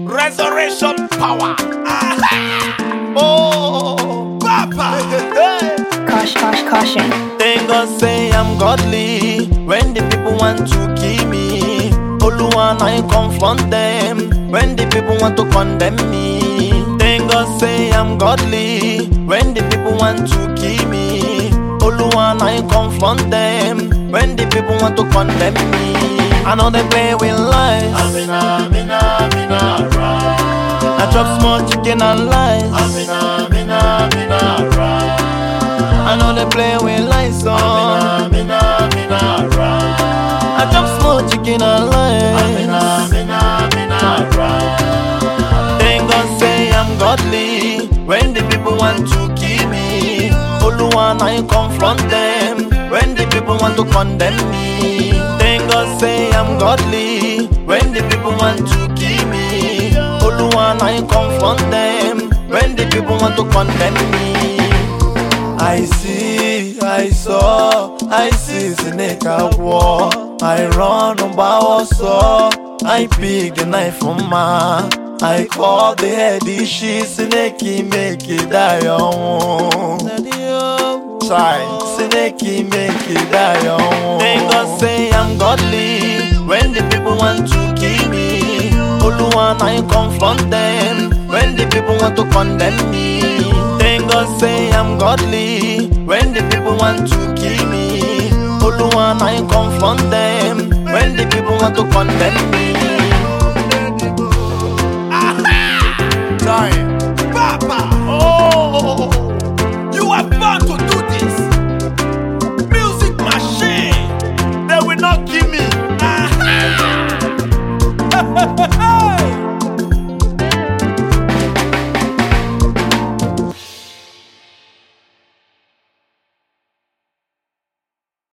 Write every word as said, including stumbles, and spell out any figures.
Resurrection power. Ah-ha. Oh, Papa. Caution, caution, caution. Thank God say I'm godly when the people want to kill me. Oluwa I confront them when the people want to condemn me. Thank God say I'm godly when the people want to kill me. Oluwa I confront them when the people want to condemn me. I know they play with lies. Amina, Amina, Amina, right. I chop small chicken and lies. Amina, Amina, Amina, right. I know they play with lies. Oh. Amina, Amina, Amina, right. I chop small chicken and lies. Amina, Amina, Amina, right. Thank God say I'm godly when the people want to kill me. Oluwa I confront them when the people want to condemn me. Thank God say I'm godly when the people want to kill me. Oluwa I confront them when the people want to condemn me. I see, I saw, I see snake at war. I run on bow saw. I pick the knife from ma. I call the head she snake make it die on. Try snake make it die on. Thank God say I'm godly when the people want to kill me. Oluwa I confront them when the people want to condemn me. Thank God say I'm godly when the people want to kill me. Oluwa I confront them when the people want to condemn me. Time. Papa. Oh, you are born to do this. Music machine. They will not kill me. Ah-ha.